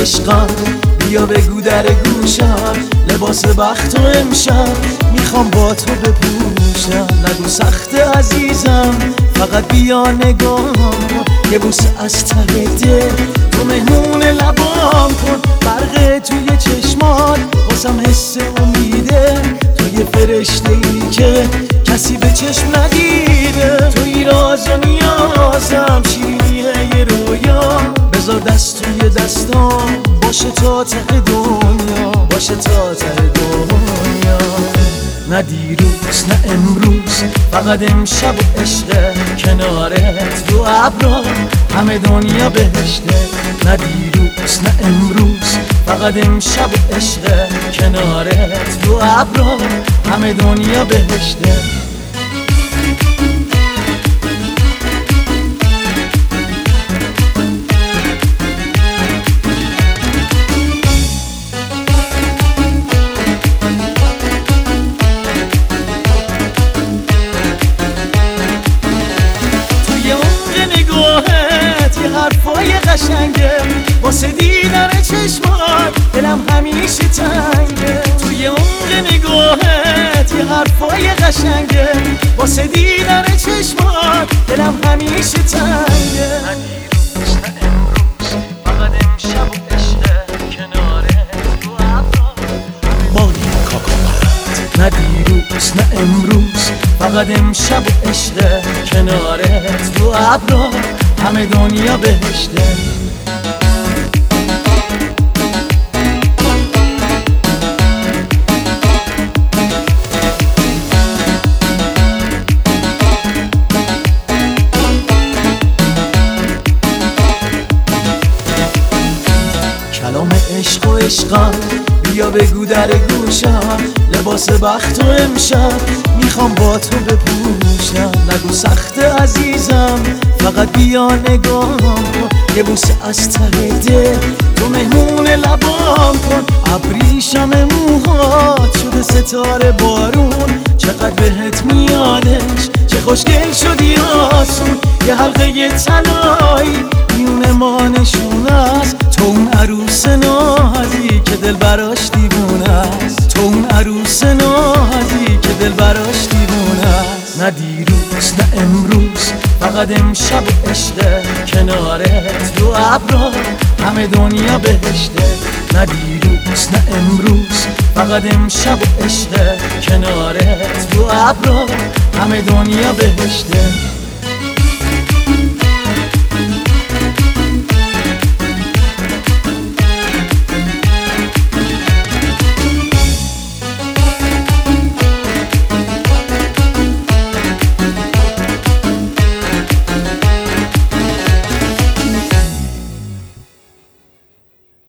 عشقم بیا بگو در گوشم لباس بخت و امشب میخوام با تو بپوشم. نگو سخت عزیزم فقط بیا نگام کن، یه بوسه از ته دل تو مهمون لبام کن. برق توی چشمات واسم حس امیده، تو یه فرشته ای که کسی به چشم ندیده. توی راز و نیازم شیرینیه یه رویا، بذار دست توی دستام باشه تا ته دنیا، باشه تا ته دنیا. نه دیروز نه امروز فقط امشب و عشقه، کنارت رو ابرا همه دنیا بهشته. نه دیروز نه امروز فقط امشب و عشقه، کنارت رو ابرا همه دنیا بهشته. حرفای قشنگه واسه دیدن چشمات دلم همیشه تنگه. توی عمق نگاهت یه حرفای قشنگه واسه دیدن چشمات دلم همیشه تنگه. نه دیروز نه امروز فقط امشب و عشقه، کنارت رو ابرا مالی کاکاپت. نه دیروز نه امروز فقط امشب و عشقه، کنارت رو ابرا همه دنیا بهشته. کلام عشق و عشقم بیا بگو در گوشم لباس بخت و امشب میخوام با تو بپوشم. نگو سخت عزیزم فقط بیا نگام کن، یه بوسه از ته دل تو مهمون لبام کن. ابریشم موهات شده ستاره بارون، چقدر بهت میادش چه خوشگل شدی آسون. یه حلقه طلایی میون ما نشونه است، تو اون عروس نازی که دل براش دیوونه است، تو اون عروس نازی که دل براش دیوونه است. نه دیروز نه امروز فقط امشب و عشقه، کنارت رو ابرا همه دنیا بهشته. نه دیروز نه امروز فقط امشب و عشقه، کنارت رو ابرا همه دنیا بهشته.